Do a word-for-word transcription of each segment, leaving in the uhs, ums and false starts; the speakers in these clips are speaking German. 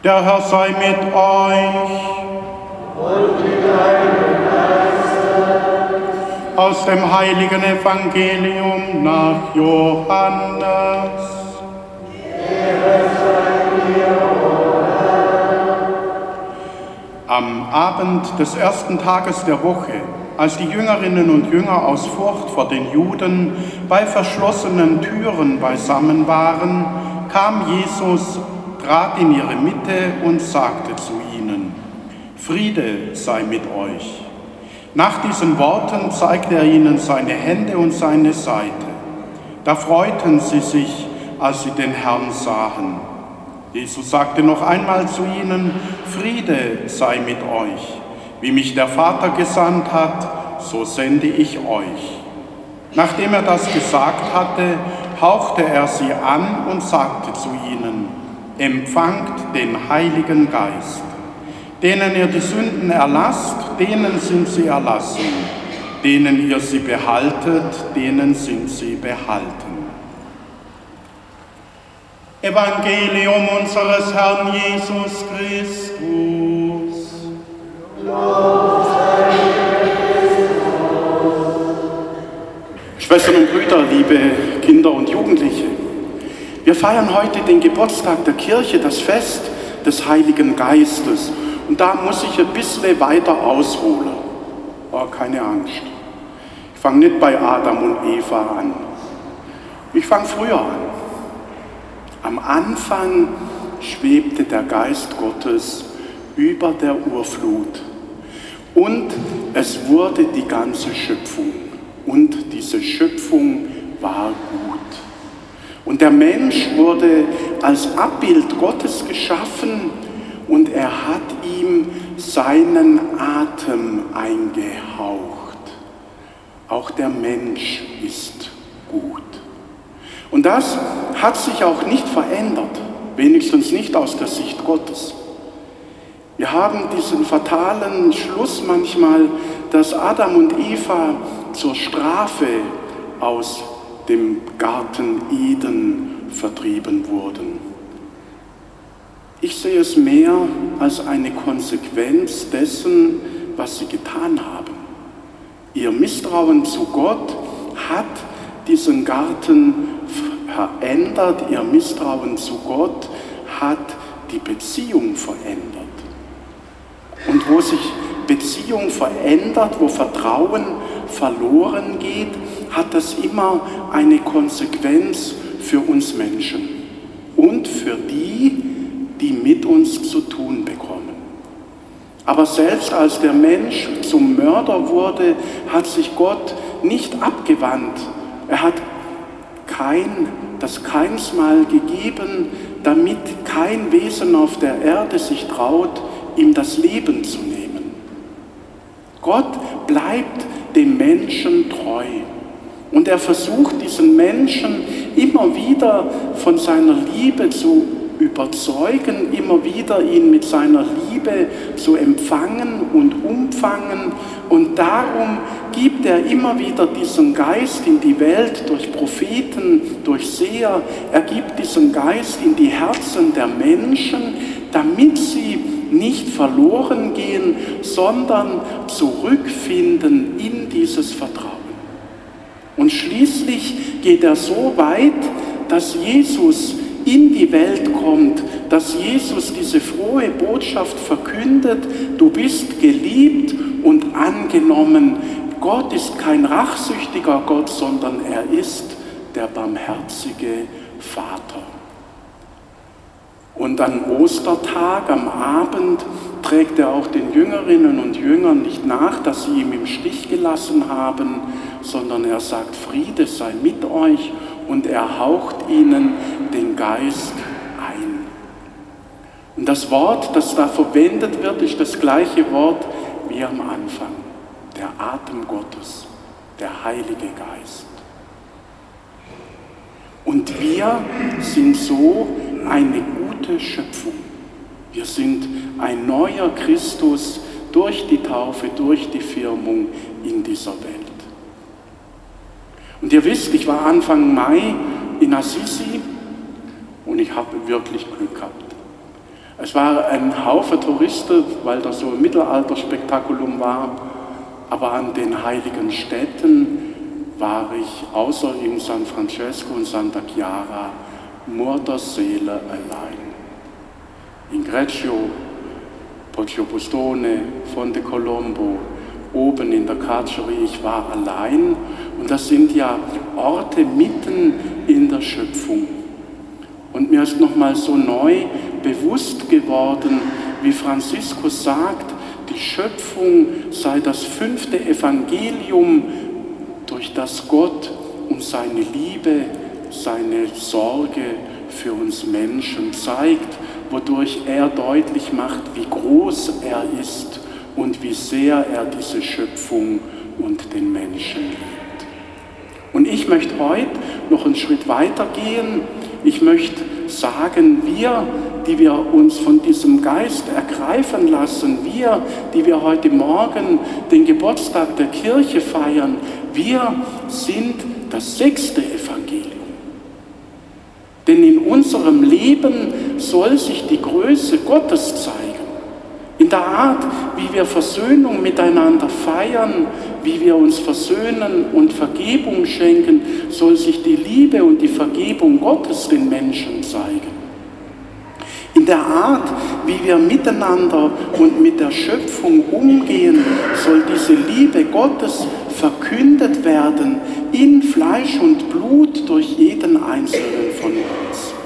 Der Herr sei mit euch. Und mit deinem Geiste. Aus dem heiligen Evangelium nach Johannes. Ehre sei dir, o Herr. Am Abend des ersten Tages der Woche, als die Jüngerinnen und Jünger aus Furcht vor den Juden bei verschlossenen Türen beisammen waren, kam Jesus, trat in ihre Mitte und sagte zu ihnen: Friede sei mit euch. Nach diesen Worten zeigte er ihnen seine Hände und seine Seite. Da freuten sie sich, als sie den Herrn sahen. Jesus sagte noch einmal zu ihnen: Friede sei mit euch. Wie mich der Vater gesandt hat, so sende ich euch. Nachdem er das gesagt hatte, hauchte er sie an und sagte zu ihnen: Empfangt den Heiligen Geist. Denen ihr die Sünden erlasst, denen sind sie erlassen. Denen ihr sie behaltet, denen sind sie behalten. Evangelium unseres Herrn Jesus Christus. Lob sei Christus. Schwestern und Brüder, liebe Kinder und Jugendliche, wir feiern heute den Geburtstag der Kirche, das Fest des Heiligen Geistes. Und da muss ich ein bisschen weiter ausholen. Oh, keine Angst. Ich fange nicht bei Adam und Eva an. Ich fange früher an. Am Anfang schwebte der Geist Gottes über der Urflut. Und es wurde die ganze Schöpfung. Und diese Schöpfung war gut. Und der Mensch wurde als Abbild Gottes geschaffen und er hat ihm seinen Atem eingehaucht. Auch der Mensch ist gut. Und das hat sich auch nicht verändert, wenigstens nicht aus der Sicht Gottes. Wir haben diesen fatalen Schluss manchmal, dass Adam und Eva zur Strafe aus dem Garten Eden vertrieben wurden. Ich sehe es mehr als eine Konsequenz dessen, was sie getan haben. Ihr Misstrauen zu Gott hat diesen Garten verändert, ihr Misstrauen zu Gott hat die Beziehung verändert. Und wo sich Beziehung verändert, wo Vertrauen verloren geht, hat das immer eine Konsequenz für uns Menschen und für die, die mit uns zu tun bekommen. Aber selbst als der Mensch zum Mörder wurde, hat sich Gott nicht abgewandt. Er hat kein, das Keinsmal gegeben, damit kein Wesen auf der Erde sich traut, ihm das Leben zu nehmen. Gott bleibt dem Menschen treu. Und er versucht, diesen Menschen immer wieder von seiner Liebe zu überzeugen, immer wieder ihn mit seiner Liebe zu empfangen und umfangen. Und darum gibt er immer wieder diesen Geist in die Welt durch Propheten, durch Seher. Er gibt diesen Geist in die Herzen der Menschen, damit sie nicht verloren gehen, sondern zurückfinden in dieses Vertrauen. Und schließlich geht er so weit, dass Jesus in die Welt kommt, dass Jesus diese frohe Botschaft verkündet: Du bist geliebt und angenommen. Gott ist kein rachsüchtiger Gott, sondern er ist der barmherzige Vater. Und am Ostertag, am Abend, trägt er auch den Jüngerinnen und Jüngern nicht nach, dass sie ihn im Stich gelassen haben, sondern er sagt: Friede sei mit euch, und er haucht ihnen den Geist ein. Und das Wort, das da verwendet wird, ist das gleiche Wort wie am Anfang: der Atem Gottes, der Heilige Geist. Und wir sind so eine gute Schöpfung. Wir sind ein neuer Christus durch die Taufe, durch die Firmung in dieser Welt. Und ihr wisst, ich war Anfang Mai in Assisi und ich habe wirklich Glück gehabt. Es war ein Haufen Touristen, weil das so ein Mittelalterspektakulum war, aber an den heiligen Städten war ich außer in San Francesco und Santa Chiara Mutterseele allein. In Greccio, Poggiobussone, Fonte Colombo, oben in der Carceri, ich war allein, und das sind ja Orte mitten in der Schöpfung. Und mir ist nochmal so neu bewusst geworden, wie Franziskus sagt, die Schöpfung sei das fünfte Evangelium, durch das Gott um seine Liebe, seine Sorge für uns Menschen zeigt, wodurch er deutlich macht, wie groß er ist und wie sehr er diese Schöpfung und den Menschen liebt. Und ich möchte heute noch einen Schritt weiter gehen. Ich möchte sagen, wir, die wir uns von diesem Geist ergreifen lassen, wir, die wir heute Morgen den Geburtstag der Kirche feiern, wir sind das sechste Evangelium. Denn in unserem Leben soll sich die Größe Gottes zeigen. In der Art, wie wir Versöhnung miteinander feiern, wie wir uns versöhnen und Vergebung schenken, soll sich die Liebe und die Vergebung Gottes den Menschen zeigen. In der Art, wie wir miteinander und mit der Schöpfung umgehen, soll diese Liebe Gottes verkündet werden in Fleisch und Blut durch jeden Einzelnen von uns.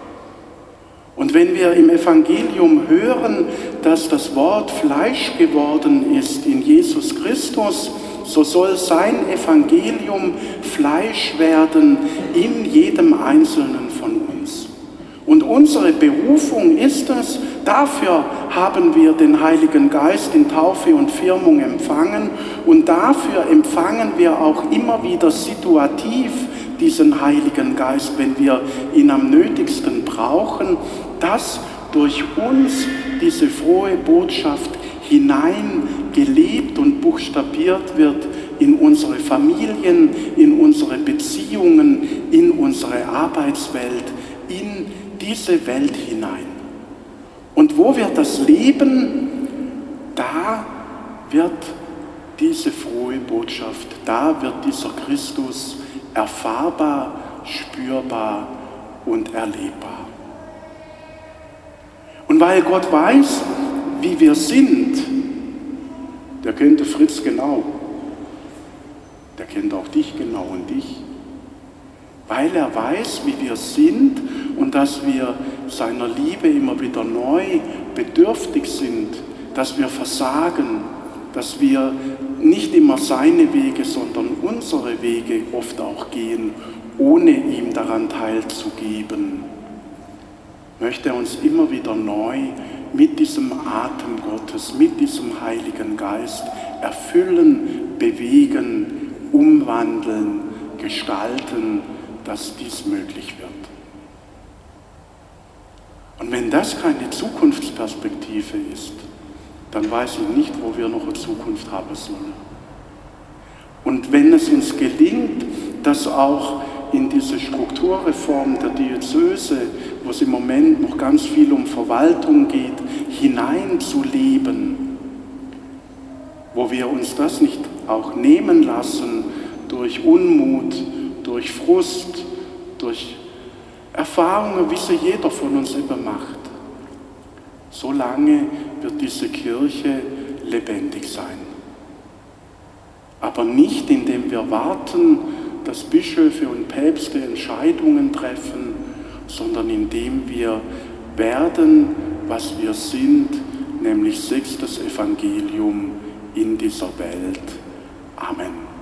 Und wenn wir im Evangelium hören, dass das Wort Fleisch geworden ist in Jesus Christus, so soll sein Evangelium Fleisch werden in jedem Einzelnen von uns. Und unsere Berufung ist es, dafür haben wir den Heiligen Geist in Taufe und Firmung empfangen, und dafür empfangen wir auch immer wieder situativ diesen Heiligen Geist, wenn wir ihn am nötigsten brauchen, dass durch uns diese frohe Botschaft hineingelebt und buchstabiert wird in unsere Familien, in unsere Beziehungen, in unsere Arbeitswelt, in diese Welt hinein. Und wo wir das leben, da wird diese frohe Botschaft, da wird dieser Christus erfahrbar, spürbar und erlebbar. Und weil Gott weiß, wie wir sind, der kennt Fritz genau, der kennt auch dich genau und dich, weil er weiß, wie wir sind und dass wir seiner Liebe immer wieder neu bedürftig sind, dass wir versagen, dass wir nicht immer seine Wege, sondern unsere Wege oft auch gehen, ohne ihm daran teilzugeben, möchte er uns immer wieder neu mit diesem Atem Gottes, mit diesem Heiligen Geist erfüllen, bewegen, umwandeln, gestalten, dass dies möglich wird. Und wenn das keine Zukunftsperspektive ist, dann weiß ich nicht, wo wir noch eine Zukunft haben sollen. Und wenn es uns gelingt, dass auch in diese Strukturreform der Diözese, wo es im Moment noch ganz viel um Verwaltung geht, hineinzuleben, wo wir uns das nicht auch nehmen lassen durch Unmut, durch Frust, durch Erfahrungen, wie sie jeder von uns eben macht. Solange wird diese Kirche lebendig sein. Aber nicht, indem wir warten, dass Bischöfe und Päpste Entscheidungen treffen, sondern indem wir werden, was wir sind, nämlich sechstes Evangelium in dieser Welt. Amen.